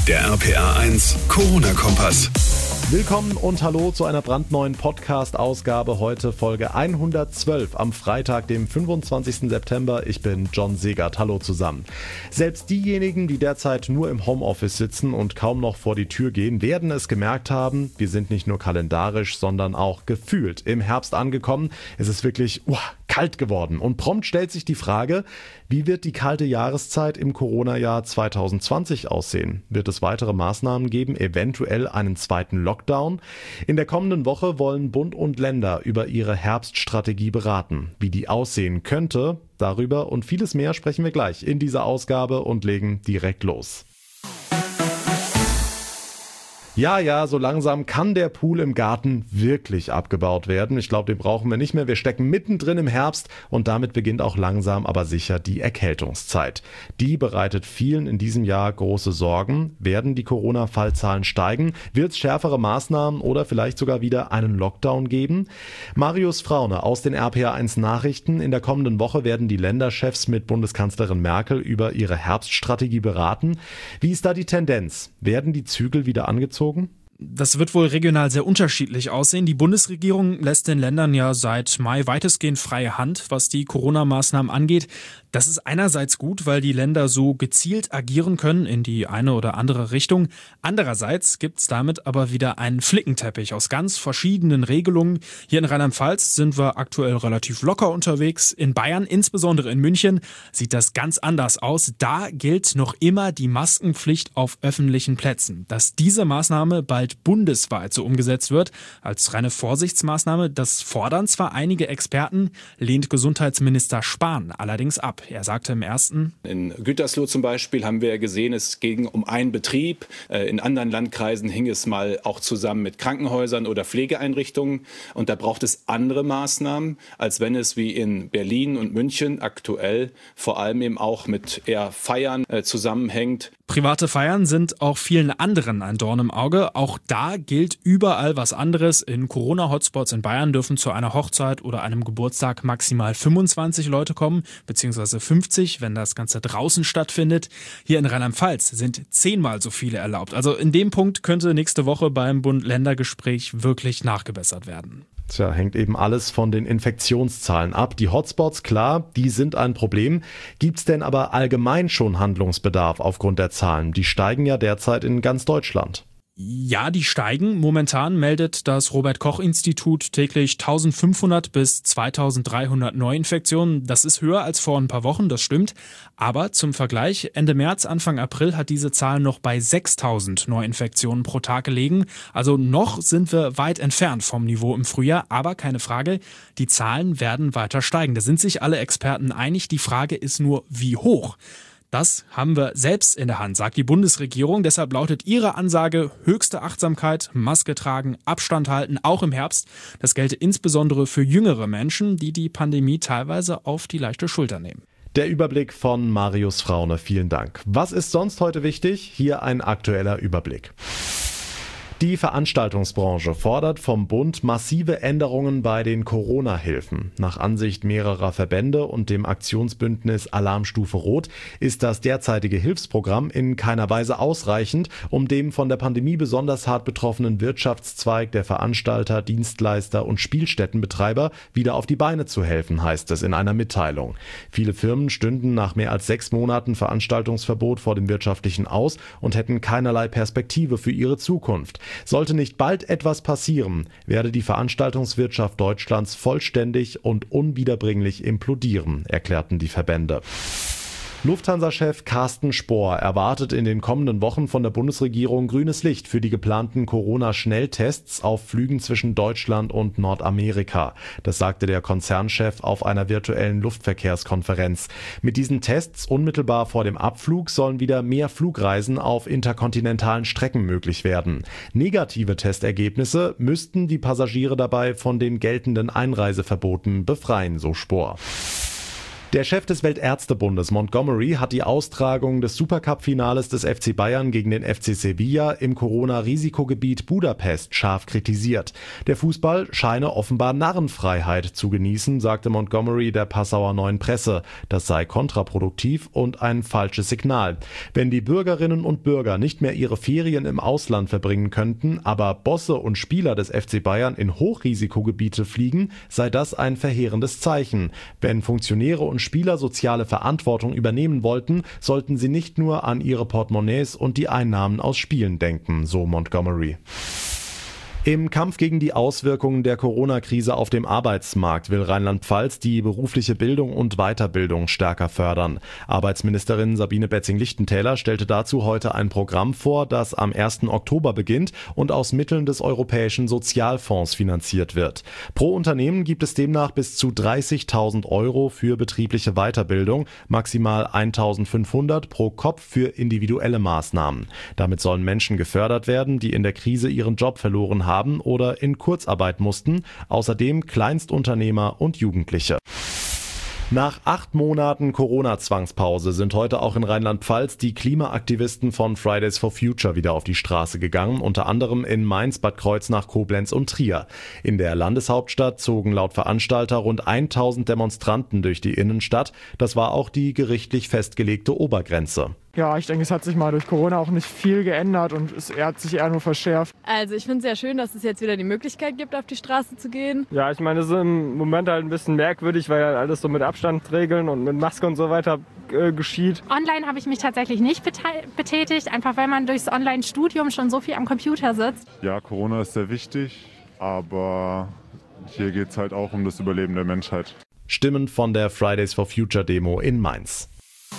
Der RPA1 Corona-Kompass. Willkommen und hallo zu einer brandneuen Podcast-Ausgabe. Heute Folge 112 am Freitag, dem 25. September. Ich bin John Segert. Hallo zusammen. Selbst diejenigen, die derzeit nur im Homeoffice sitzen und kaum noch vor die Tür gehen, werden es gemerkt haben, wir sind nicht nur kalendarisch, sondern auch gefühlt im Herbst angekommen. Es ist wirklich kalt geworden und prompt stellt sich die Frage, wie wird die kalte Jahreszeit im Corona-Jahr 2020 aussehen? Wird es weitere Maßnahmen geben, eventuell einen zweiten Lockdown? In der kommenden Woche wollen Bund und Länder über ihre Herbststrategie beraten. Wie die aussehen könnte, darüber und vieles mehr sprechen wir gleich in dieser Ausgabe und legen direkt los. Ja, so langsam kann der Pool im Garten wirklich abgebaut werden. Ich glaube, den brauchen wir nicht mehr. Wir stecken mittendrin im Herbst und damit beginnt auch langsam, aber sicher die Erkältungszeit. Die bereitet vielen in diesem Jahr große Sorgen. Werden die Corona-Fallzahlen steigen? Wird es schärfere Maßnahmen oder vielleicht sogar wieder einen Lockdown geben? Marius Fraune aus den RPA1 Nachrichten. In der kommenden Woche werden die Länderchefs mit Bundeskanzlerin Merkel über ihre Herbststrategie beraten. Wie ist da die Tendenz? Werden die Zügel wieder angezogen? Das wird wohl regional sehr unterschiedlich aussehen. Die Bundesregierung lässt den Ländern ja seit Mai weitestgehend freie Hand, was die Corona-Maßnahmen angeht. Das ist einerseits gut, weil die Länder so gezielt agieren können in die eine oder andere Richtung. Andererseits gibt's damit aber wieder einen Flickenteppich aus ganz verschiedenen Regelungen. Hier in Rheinland-Pfalz sind wir aktuell relativ locker unterwegs. In Bayern, insbesondere in München, sieht das ganz anders aus. Da gilt noch immer die Maskenpflicht auf öffentlichen Plätzen. Dass diese Maßnahme bald bundesweit so umgesetzt wird, als reine Vorsichtsmaßnahme, das fordern zwar einige Experten, lehnt Gesundheitsminister Spahn allerdings ab. Er sagte im ersten: In Gütersloh zum Beispiel haben wir gesehen, es ging um einen Betrieb. In anderen Landkreisen hing es mal auch zusammen mit Krankenhäusern oder Pflegeeinrichtungen. Und da braucht es andere Maßnahmen, als wenn es wie in Berlin und München aktuell vor allem eben auch mit eher Feiern zusammenhängt. Private Feiern sind auch vielen anderen ein Dorn im Auge. Auch da gilt überall was anderes. In Corona-Hotspots in Bayern dürfen zu einer Hochzeit oder einem Geburtstag maximal 25 Leute kommen, beziehungsweise 50, wenn das Ganze draußen stattfindet. Hier in Rheinland-Pfalz sind 10-mal so viele erlaubt. Also in dem Punkt könnte nächste Woche beim Bund-Länder-Gespräch wirklich nachgebessert werden. Tja, hängt eben alles von den Infektionszahlen ab. Die Hotspots, klar, die sind ein Problem. Gibt's denn aber allgemein schon Handlungsbedarf aufgrund der Zahlen? Die steigen ja derzeit in ganz Deutschland. Ja, die steigen. Momentan meldet das Robert-Koch-Institut täglich 1500 bis 2300 Neuinfektionen. Das ist höher als vor ein paar Wochen, das stimmt. Aber zum Vergleich, Ende März, Anfang April hat diese Zahl noch bei 6000 Neuinfektionen pro Tag gelegen. Also noch sind wir weit entfernt vom Niveau im Frühjahr. Aber keine Frage, die Zahlen werden weiter steigen. Da sind sich alle Experten einig. Die Frage ist nur, wie hoch? Das haben wir selbst in der Hand, sagt die Bundesregierung. Deshalb lautet ihre Ansage: höchste Achtsamkeit, Maske tragen, Abstand halten, auch im Herbst. Das gelte insbesondere für jüngere Menschen, die die Pandemie teilweise auf die leichte Schulter nehmen. Der Überblick von Marius Fraune, vielen Dank. Was ist sonst heute wichtig? Hier ein aktueller Überblick. Die Veranstaltungsbranche fordert vom Bund massive Änderungen bei den Corona-Hilfen. Nach Ansicht mehrerer Verbände und dem Aktionsbündnis Alarmstufe Rot ist das derzeitige Hilfsprogramm in keiner Weise ausreichend, um dem von der Pandemie besonders hart betroffenen Wirtschaftszweig der Veranstalter, Dienstleister und Spielstättenbetreiber wieder auf die Beine zu helfen, heißt es in einer Mitteilung. Viele Firmen stünden nach mehr als 6 Monaten Veranstaltungsverbot vor dem Wirtschaftlichen aus und hätten keinerlei Perspektive für ihre Zukunft. Sollte nicht bald etwas passieren, werde die Veranstaltungswirtschaft Deutschlands vollständig und unwiederbringlich implodieren, erklärten die Verbände. Lufthansa-Chef Carsten Spohr erwartet in den kommenden Wochen von der Bundesregierung grünes Licht für die geplanten Corona-Schnelltests auf Flügen zwischen Deutschland und Nordamerika. Das sagte der Konzernchef auf einer virtuellen Luftverkehrskonferenz. Mit diesen Tests unmittelbar vor dem Abflug sollen wieder mehr Flugreisen auf interkontinentalen Strecken möglich werden. Negative Testergebnisse müssten die Passagiere dabei von den geltenden Einreiseverboten befreien, so Spohr. Der Chef des Weltärztebundes Montgomery hat die Austragung des Supercup-Finales des FC Bayern gegen den FC Sevilla im Corona-Risikogebiet Budapest scharf kritisiert. Der Fußball scheine offenbar Narrenfreiheit zu genießen, sagte Montgomery der Passauer Neuen Presse. Das sei kontraproduktiv und ein falsches Signal. Wenn die Bürgerinnen und Bürger nicht mehr ihre Ferien im Ausland verbringen könnten, aber Bosse und Spieler des FC Bayern in Hochrisikogebiete fliegen, sei das ein verheerendes Zeichen. Wenn Funktionäre und Spieler soziale Verantwortung übernehmen wollten, sollten sie nicht nur an ihre Portemonnaies und die Einnahmen aus Spielen denken, so Montgomery. Im Kampf gegen die Auswirkungen der Corona-Krise auf dem Arbeitsmarkt will Rheinland-Pfalz die berufliche Bildung und Weiterbildung stärker fördern. Arbeitsministerin Sabine Betzing-Lichtentäler stellte dazu heute ein Programm vor, das am 1. Oktober beginnt und aus Mitteln des Europäischen Sozialfonds finanziert wird. Pro Unternehmen gibt es demnach bis zu 30.000 € für betriebliche Weiterbildung, maximal 1.500 pro Kopf für individuelle Maßnahmen. Damit sollen Menschen gefördert werden, die in der Krise ihren Job verloren haben oder in Kurzarbeit mussten, außerdem Kleinstunternehmer und Jugendliche. Nach 8 Monaten Corona-Zwangspause sind heute auch in Rheinland-Pfalz die Klimaaktivisten von Fridays for Future wieder auf die Straße gegangen, unter anderem in Mainz, Bad Kreuznach, Koblenz und Trier. In der Landeshauptstadt zogen laut Veranstalter rund 1000 Demonstranten durch die Innenstadt. Das war auch die gerichtlich festgelegte Obergrenze. Ja, ich denke, es hat sich mal durch Corona auch nicht viel geändert und es hat sich eher nur verschärft. Also ich finde es sehr schön, dass es jetzt wieder die Möglichkeit gibt, auf die Straße zu gehen. Ja, ich meine, es ist im Moment halt ein bisschen merkwürdig, weil halt alles so mit Abstandsregeln und mit Maske und so weiter geschieht. Online habe ich mich tatsächlich nicht betätigt, einfach weil man durchs Online-Studium schon so viel am Computer sitzt. Ja, Corona ist sehr wichtig, aber hier geht es halt auch um das Überleben der Menschheit. Stimmen von der Fridays for Future Demo in Mainz.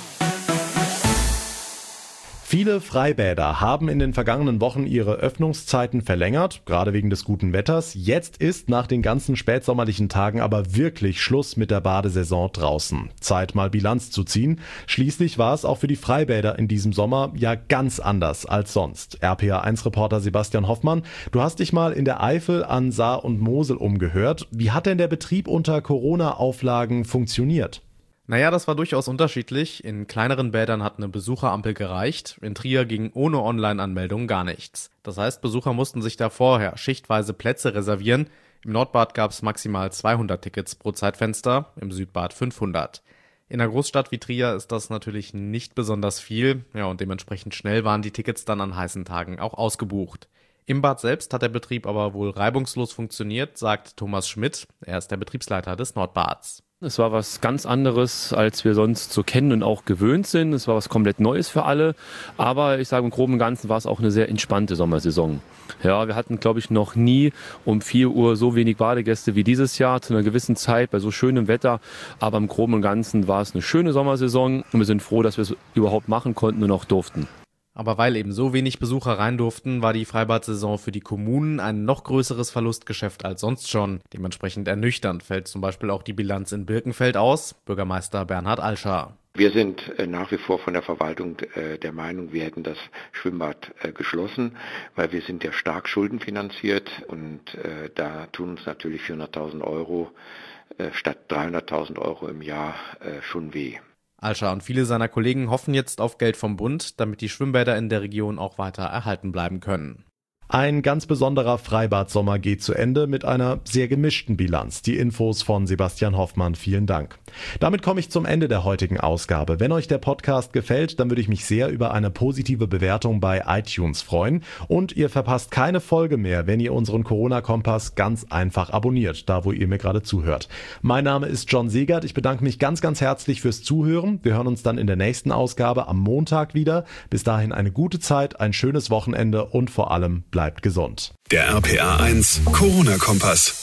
Viele Freibäder haben in den vergangenen Wochen ihre Öffnungszeiten verlängert, gerade wegen des guten Wetters. Jetzt ist nach den ganzen spätsommerlichen Tagen aber wirklich Schluss mit der Badesaison draußen. Zeit mal Bilanz zu ziehen. Schließlich war es auch für die Freibäder in diesem Sommer ja ganz anders als sonst. RPA1-Reporter Sebastian Hoffmann, du hast dich mal in der Eifel an Saar und Mosel umgehört. Wie hat denn der Betrieb unter Corona-Auflagen funktioniert? Naja, das war durchaus unterschiedlich. In kleineren Bädern hat eine Besucherampel gereicht. In Trier ging ohne Online-Anmeldung gar nichts. Das heißt, Besucher mussten sich da vorher schichtweise Plätze reservieren. Im Nordbad gab es maximal 200 Tickets pro Zeitfenster, im Südbad 500. In einer Großstadt wie Trier ist das natürlich nicht besonders viel. Ja, und dementsprechend schnell waren die Tickets dann an heißen Tagen auch ausgebucht. Im Bad selbst hat der Betrieb aber wohl reibungslos funktioniert, sagt Thomas Schmidt. Er ist der Betriebsleiter des Nordbads. Es war was ganz anderes, als wir sonst so kennen und auch gewöhnt sind. Es war was komplett Neues für alle. Aber ich sage, im Groben und Ganzen war es auch eine sehr entspannte Sommersaison. Ja, wir hatten, glaube ich, noch nie um 4 Uhr so wenig Badegäste wie dieses Jahr zu einer gewissen Zeit bei so schönem Wetter. Aber im Groben und Ganzen war es eine schöne Sommersaison und wir sind froh, dass wir es überhaupt machen konnten und auch durften. Aber weil eben so wenig Besucher rein durften, war die Freibad-Saison für die Kommunen ein noch größeres Verlustgeschäft als sonst schon. Dementsprechend ernüchternd fällt zum Beispiel auch die Bilanz in Birkenfeld aus. Bürgermeister Bernhard Alscher. Wir sind nach wie vor von der Verwaltung der Meinung, wir hätten das Schwimmbad geschlossen, weil wir sind ja stark schuldenfinanziert und da tun uns natürlich 400.000 € statt 300.000 € im Jahr schon weh. Alscher und viele seiner Kollegen hoffen jetzt auf Geld vom Bund, damit die Schwimmbäder in der Region auch weiter erhalten bleiben können. Ein ganz besonderer Freibad-Sommer geht zu Ende mit einer sehr gemischten Bilanz. Die Infos von Sebastian Hoffmann, vielen Dank. Damit komme ich zum Ende der heutigen Ausgabe. Wenn euch der Podcast gefällt, dann würde ich mich sehr über eine positive Bewertung bei iTunes freuen. Und ihr verpasst keine Folge mehr, wenn ihr unseren Corona-Kompass ganz einfach abonniert, da wo ihr mir gerade zuhört. Mein Name ist John Segert. Ich bedanke mich ganz, ganz herzlich fürs Zuhören. Wir hören uns dann in der nächsten Ausgabe am Montag wieder. Bis dahin eine gute Zeit, ein schönes Wochenende und vor allem bleibt gesund. Der RPA1 Corona-Kompass.